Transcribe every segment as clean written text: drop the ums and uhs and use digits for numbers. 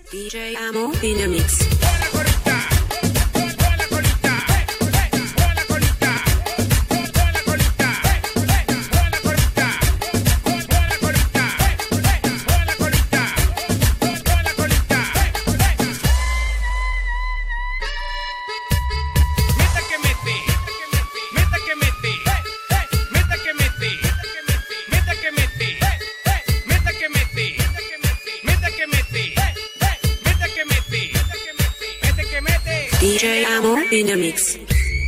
DJ Amo in the mix. DJ Amo in the mix.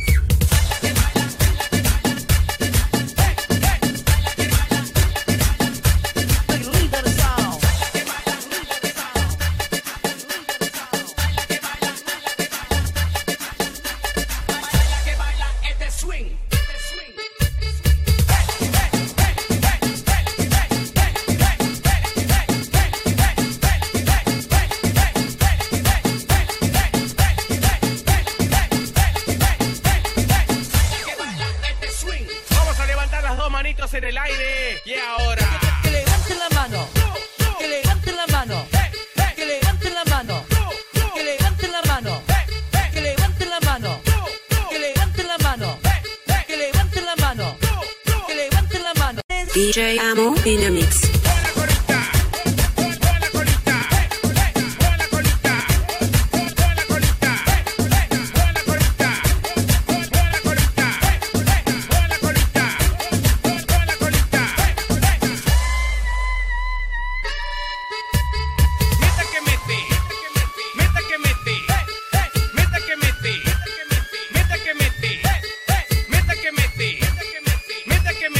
Manitos en el aire y ahora que levanten la mano, que levanten la mano, que levanten la mano, que levanten la mano, que levanten la mano, que levanten la mano, que levanten la mano, que levanten la mano. DJ Amo in the mix.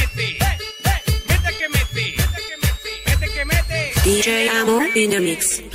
DJ Amo in the mix.